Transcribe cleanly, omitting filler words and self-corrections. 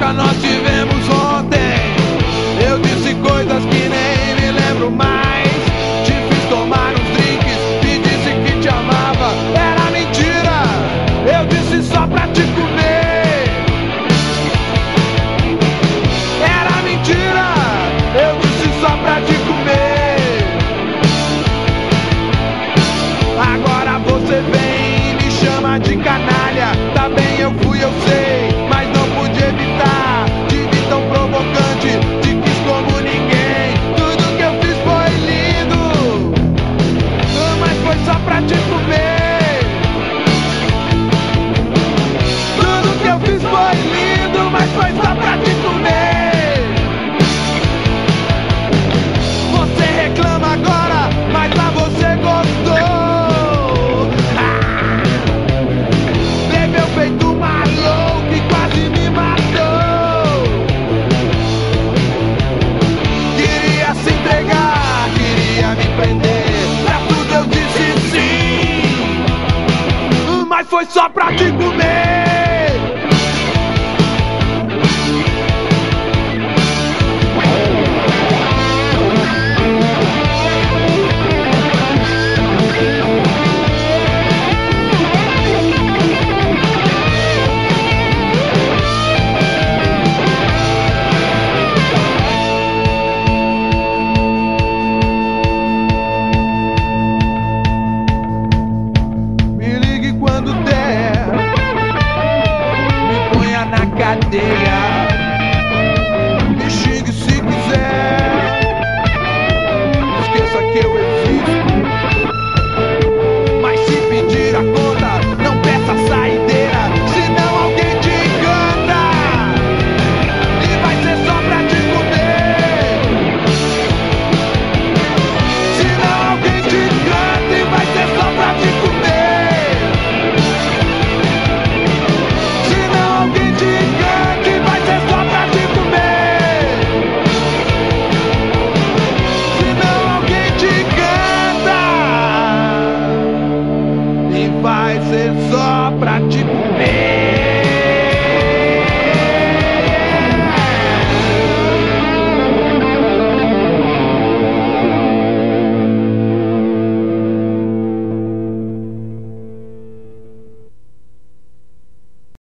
troca nós tivemos ontem. Eu disse coisas que nem me lembro mais. Te fiz tomar uns drinks e disse que te amava. Era mentira, eu disse só pra te comer. Era mentira, eu disse só pra te comer. Agora você vem e me chama de canalha. Tá bem, eu fui, eu sei, mas não pude evitar. Te vi tão provocante, te quis como ninguém. Tudo que eu fiz foi lindo, mas foi só pra te comer. Tudo que eu fiz foi lindo, mas foi só pra te comer. Você reclama agora, mas lá você gostou. Bebeu feito maluco e quase me matou. Queria se entregar, queria me prender. Pra tudo eu disse sim, mas foi só pra te comer.